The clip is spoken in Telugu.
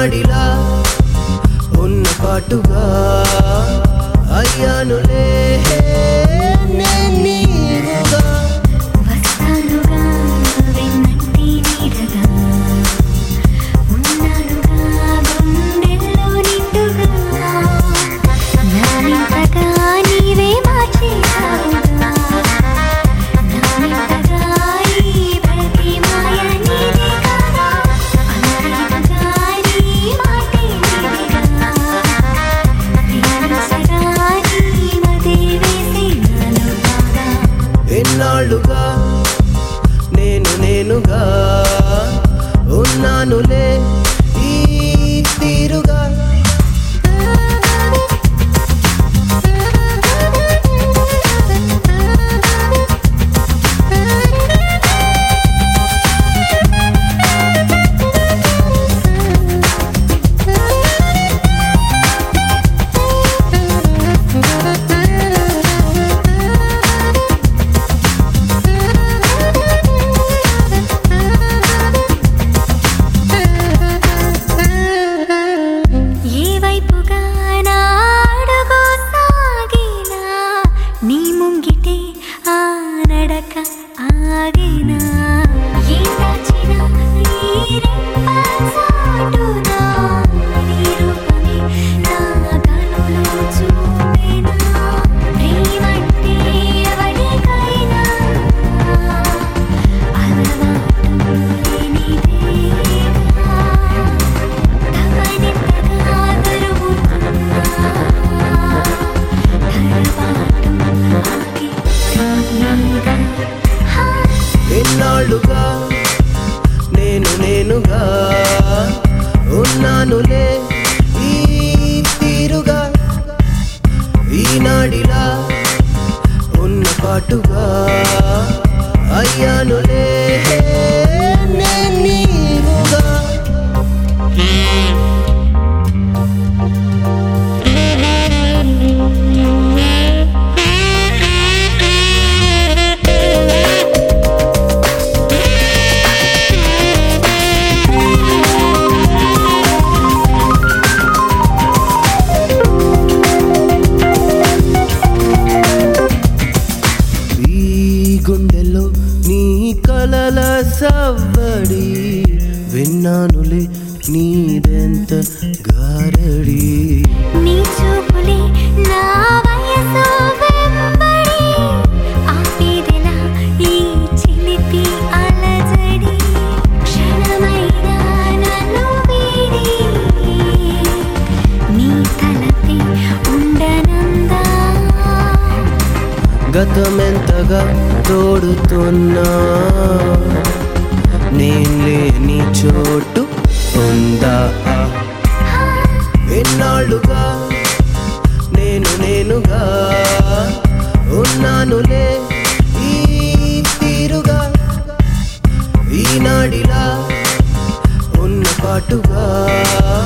ఈనాడిలా ఉన్న పాటుగా అయ్యానులే నీవుగా వస్తానుగా వెన్నంటి నీడగా ఉన్నానుగా గుండెల్లో నిండుగా నానింతగా నీవే మార్చేశావుగా నానింతగా ఈ ప్రతి మాయ నీదే కాదా అనాదిగా నీ మాటే నీదిగా ప్రేమించగా నీ మదే వేసి నాలో బాగా ఎన్నాళ్ళుగా నేనుగా ఉన్నానులే ఈ తీరుగా ఏ వైపుగా నా అడుగు సాగినా నీ ముంగిటే ఆ నడక ఆగినా ఏ దాచినా ఈ రెప్పసాటునా నీ రూపమే నా కనులు చూపెనా ప్రేమంటే ఎవరికైనా అలవాటు లేనిదేగా తపనింతగా దొరుకుతున్నా తడబాటు ఆగి నీగా ఎన్నాళ్ళుగా నేనుగా ఉన్నానులే ఈ తీరుగా ఈనాడిలా ఉన్న పాటుగా అయ్యానులే నీవుగా గుండెల్లో నీ కలల సవ్వడి విన్నానులే నీదెంత గారడి నీ చూపులే నా వయసు వెంబడి ఆపేదెలా ఈ చిలిపి అలజడి క్షణమైనా నన్ను వీడి నీ తలపే ఉండనందా గతమెంతగా తోడుతున్నా నేను లేని చోటు ఉందా ఎన్నాళ్ళుగా నేనుగా ఉన్నానులే ఈ తీరుగా ఈనాడిలా ఉన్న పాటుగా